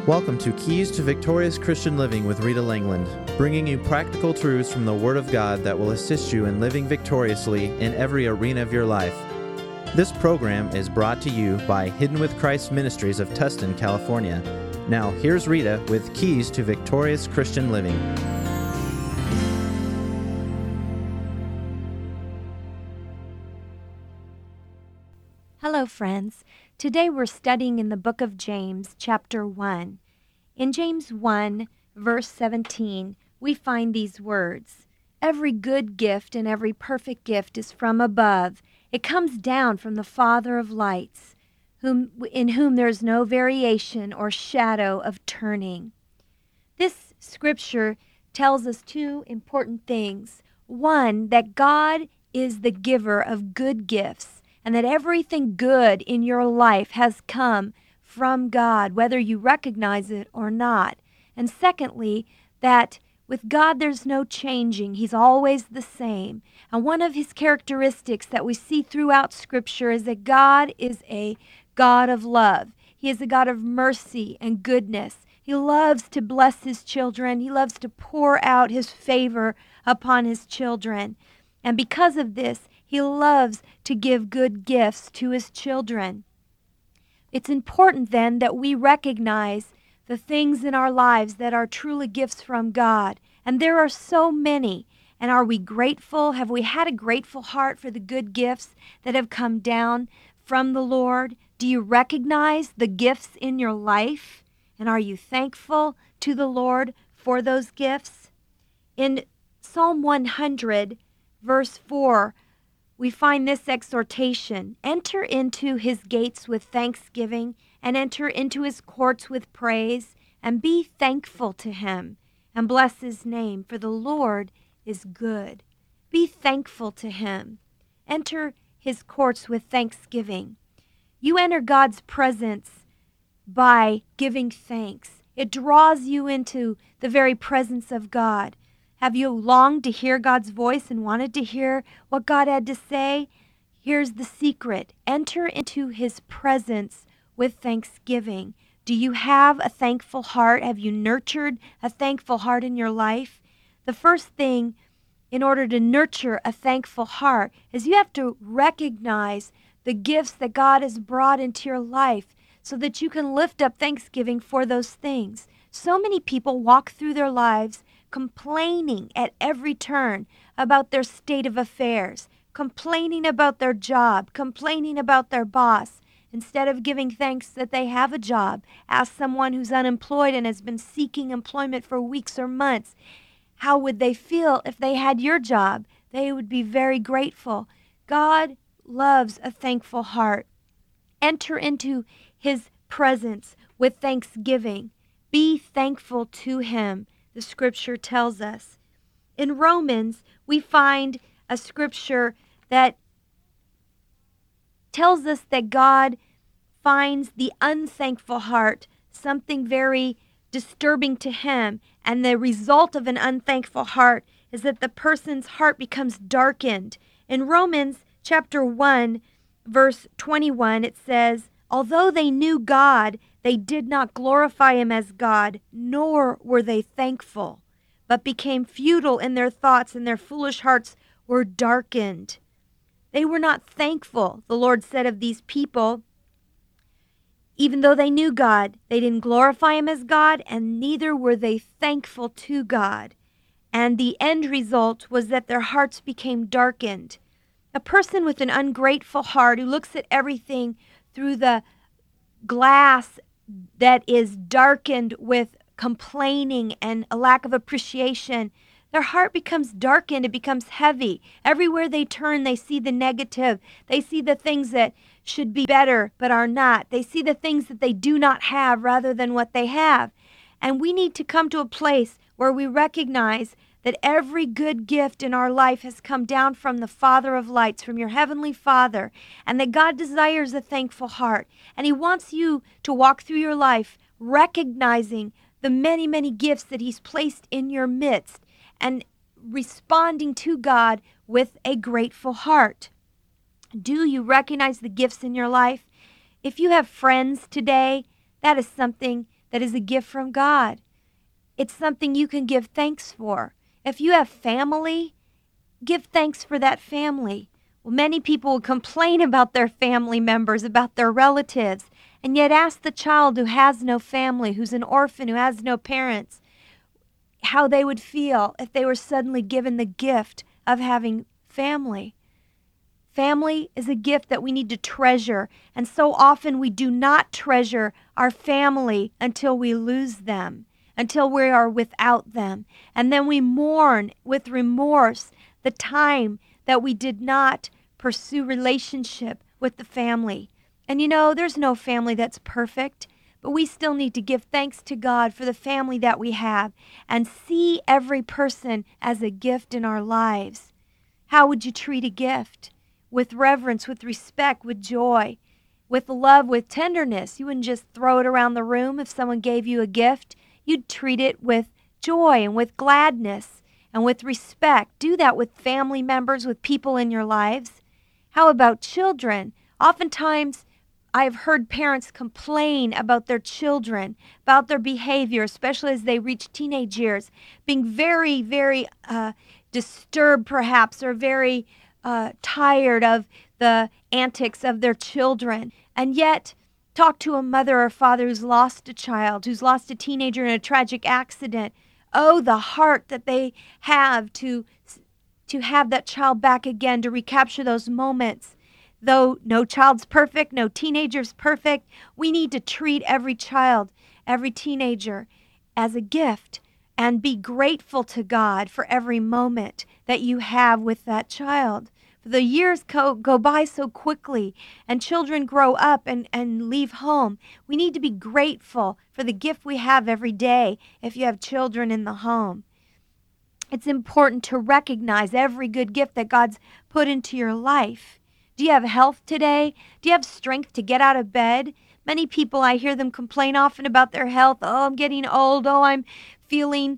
Welcome to Keys to Victorious Christian Living with Rita Langland, bringing you practical truths from the Word of God that will assist you in living victoriously in every arena of your life. This program is brought to you by Hidden with Christ Ministries of Tustin, California. Now, here's Rita with Keys to Victorious Christian Living. Hello, friends. Today we're studying in the book of James, chapter 1. In James 1, verse 17, we find these words, "Every good gift and every perfect gift is from above. It comes down from the Father of lights, in whom there is no variation or shadow of turning." This scripture tells us two important things. One, that God is the giver of good gifts, and that everything good in your life has come from God, whether you recognize it or not. And secondly, that with God there's no changing. He's always the same. And one of his characteristics that we see throughout Scripture is that God is a God of love. He is a God of mercy and goodness. He loves to bless his children. He loves to pour out his favor upon his children. And because of this, he loves to give good gifts to his children. It's important then that we recognize the things in our lives that are truly gifts from God. And there are so many. And are we grateful? Have we had a grateful heart for the good gifts that have come down from the Lord? Do you recognize the gifts in your life? And are you thankful to the Lord for those gifts? In Psalm 100, verse 4, we find this exhortation: "Enter into his gates with thanksgiving, and enter into his courts with praise, and be thankful to him, and bless his name, for the Lord is good." Be thankful to him. Enter his courts with thanksgiving. You enter God's presence by giving thanks. It draws you into the very presence of God. Have you longed to hear God's voice and wanted to hear what God had to say? Here's the secret. Enter into his presence with thanksgiving. Do you have a thankful heart? Have you nurtured a thankful heart in your life? The first thing in order to nurture a thankful heart is you have to recognize the gifts that God has brought into your life so that you can lift up thanksgiving for those things. So many people walk through their lives complaining at every turn about their state of affairs, complaining about their job, complaining about their boss, instead of giving thanks that they have a job. Ask someone who's unemployed and has been seeking employment for weeks or months, how would they feel if they had your job? They would be very grateful. God loves a thankful heart. Enter into his presence with thanksgiving. Be thankful to him, the scripture tells us. In Romans, we find a scripture that tells us that God finds the unthankful heart something very disturbing to him. And the result of an unthankful heart is that the person's heart becomes darkened. In Romans chapter 1, verse 21, it says, "Although they knew God, they did not glorify him as God, nor were they thankful, but became futile in their thoughts, and their foolish hearts were darkened." They were not thankful, the Lord said of these people. Even though they knew God, they didn't glorify him as God, and neither were they thankful to God. And the end result was that their hearts became darkened. A person with an ungrateful heart who looks at everything through the glass that is darkened with complaining and a lack of appreciation, their heart becomes darkened. It becomes heavy. Everywhere they turn, they see the negative. They see the things that should be better but are not. They see the things that they do not have rather than what they have. And we need to come to a place where we recognize that every good gift in our life has come down from the Father of lights, from your heavenly Father, and that God desires a thankful heart. And he wants you to walk through your life recognizing the many, many gifts that he's placed in your midst and responding to God with a grateful heart. Do you recognize the gifts in your life? If you have friends today, that is something that is a gift from God. It's something you can give thanks for. If you have family, give thanks for that family. Well, many people will complain about their family members, about their relatives, and yet ask the child who has no family, who's an orphan, who has no parents, how they would feel if they were suddenly given the gift of having family. Family is a gift that we need to treasure, and so often we do not treasure our family until we lose them, until we are without them. And then we mourn with remorse the time that we did not pursue relationship with the family. And there's no family that's perfect, but we still need to give thanks to God for the family that we have and see every person as a gift in our lives. How would you treat a gift? With reverence, with respect, with joy, with love, with tenderness. You wouldn't just throw it around the room if someone gave you a gift. You'd treat it with joy and with gladness and with respect. Do that with family members, with people in your lives. How about children? Oftentimes, I've heard parents complain about their children, about their behavior, especially as they reach teenage years, being very, very disturbed perhaps, or very tired of the antics of their children. And yet, talk to a mother or father who's lost a child, who's lost a teenager in a tragic accident. Oh, the heart that they have to have that child back again, to recapture those moments. Though no child's perfect, no teenager's perfect, we need to treat every child, every teenager as a gift and be grateful to God for every moment that you have with that child. The years go by so quickly, and children grow up and leave home. We need to be grateful for the gift we have every day if you have children in the home. It's important to recognize every good gift that God's put into your life. Do you have health today? Do you have strength to get out of bed? Many people, I hear them complain often about their health. Oh, I'm getting old. Oh, I'm feeling,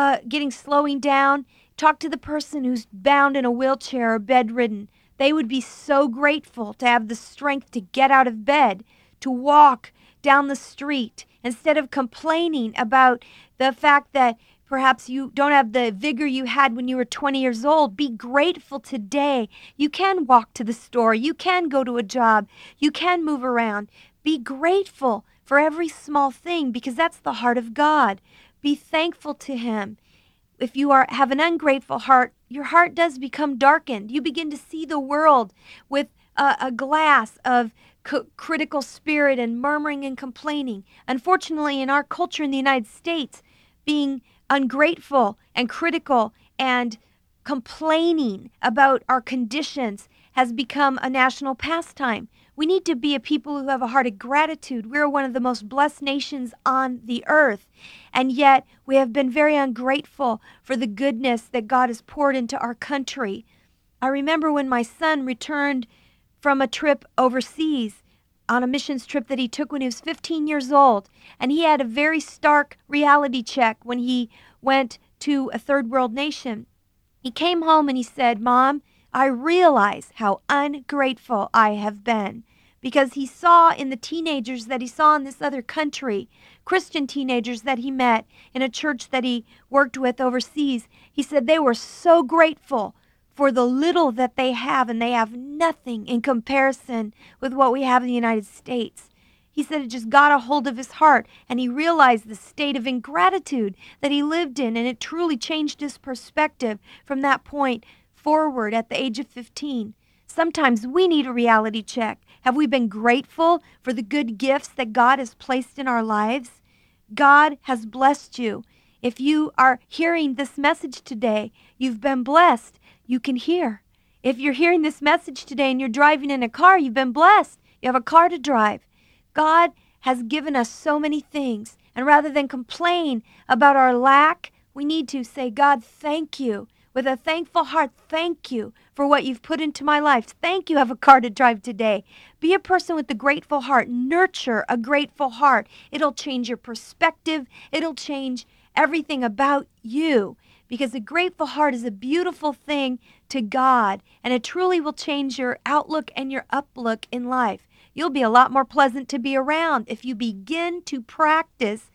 slowing down. Talk to the person who's bound in a wheelchair or bedridden. They would be so grateful to have the strength to get out of bed, to walk down the street, instead of complaining about the fact that perhaps you don't have the vigor you had when you were 20 years old. Be grateful today. You can walk to the store. You can go to a job. You can move around. Be grateful for every small thing, because that's the heart of God. Be thankful to Him. If you have an ungrateful heart, your heart does become darkened. You begin to see the world with a glass of critical spirit and murmuring and complaining. Unfortunately, in our culture in the United States, being ungrateful and critical and complaining about our conditions has become a national pastime. We need to be a people who have a heart of gratitude. We're one of the most blessed nations on the earth, and yet we have been very ungrateful for the goodness that God has poured into our country. I remember when my son returned from a trip overseas, on a missions trip that he took when he was 15 years old, and he had a very stark reality check when he went to a third world nation. He came home and he said, "Mom, I realize how ungrateful I have been," because he saw in the teenagers that he saw in this other country, Christian teenagers that he met in a church that he worked with overseas, he said they were so grateful for the little that they have, and they have nothing in comparison with what we have in the United States. He said it just got a hold of his heart, and he realized the state of ingratitude that he lived in, and it truly changed his perspective from that point forward at the age of 15. Sometimes we need a reality check. Have we been grateful for the good gifts that God has placed in our lives? God has blessed you. If you are hearing this message today, you've been blessed. You can hear. If you're hearing this message today and you're driving in a car, you've been blessed. You have a car to drive. God has given us so many things. And rather than complain about our lack, we need to say, "God, thank you." With a thankful heart, thank you for what you've put into my life. Thank you, I have a car to drive today. Be a person with a grateful heart. Nurture a grateful heart. It'll change your perspective. It'll change everything about you. Because a grateful heart is a beautiful thing to God, and it truly will change your outlook and your uplook in life. You'll be a lot more pleasant to be around if you begin to practice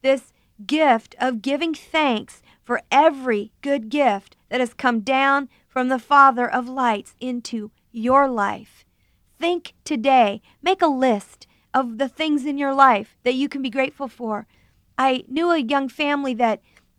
this gift of giving thanks for every good gift that has come down from the Father of lights into your life. Think today, make a list of the things in your life that you can be grateful for. I knew a young family that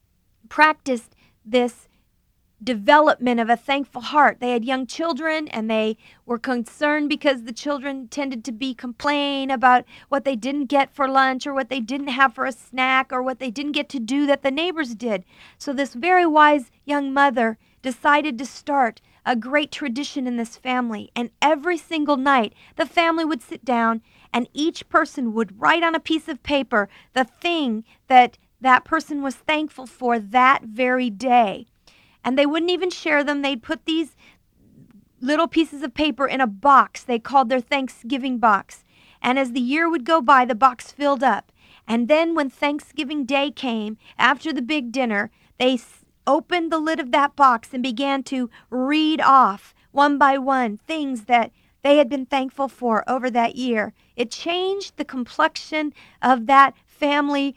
practiced this development of a thankful heart. They had young children, and they were concerned because the children tended to complain about what they didn't get for lunch, or what they didn't have for a snack, or what they didn't get to do that the neighbors did. So this very wise young mother decided to start a great tradition in this family. And every single night, the family would sit down, and each person would write on a piece of paper the thing that that person was thankful for that very day. And they wouldn't even share them. They'd put these little pieces of paper in a box they called their Thanksgiving box. And as the year would go by, the box filled up. And then when Thanksgiving Day came, after the big dinner, they opened the lid of that box and began to read off, one by one, things that they had been thankful for over that year. It changed the complexion of that family's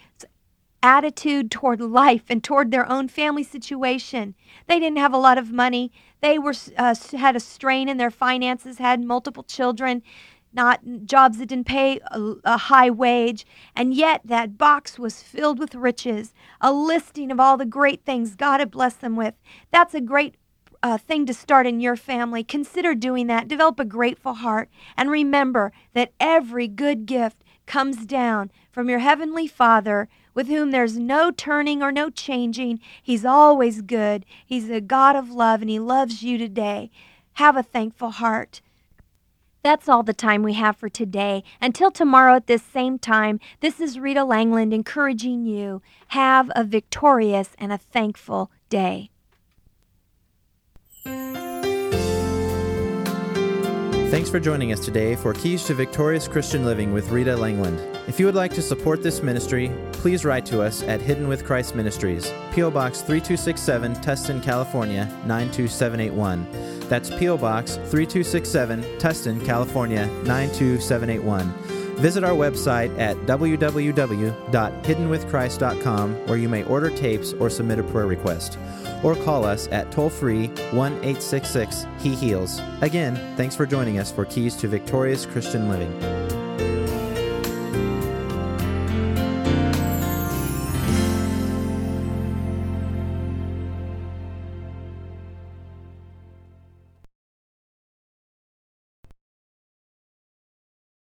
attitude toward life and toward their own family situation. They didn't have a lot of money. They had a strain in their finances, had multiple children, not jobs that didn't pay a high wage, and yet that box was filled with riches, a listing of all the great things God had blessed them with. That's a great thing to start in your family. Consider doing that. Develop a grateful heart, and remember that every good gift comes down from your Heavenly Father, with whom there's no turning or no changing. He's always good. He's a God of love, and He loves you today. Have a thankful heart. That's all the time we have for today. Until tomorrow at this same time, this is Rita Langland encouraging you. Have a victorious and a thankful day. Thanks for joining us today for Keys to Victorious Christian Living with Rita Langland. If you would like to support this ministry, please write to us at Hidden with Christ Ministries, P.O. Box 3267, Tustin, California, 92781. That's P.O. Box 3267, Tustin, California, 92781. Visit our website at www.hiddenwithchrist.com, where you may order tapes or submit a prayer request. Or call us at toll-free 1-866-HE-HEALS. Again, thanks for joining us for Keys to Victorious Christian Living.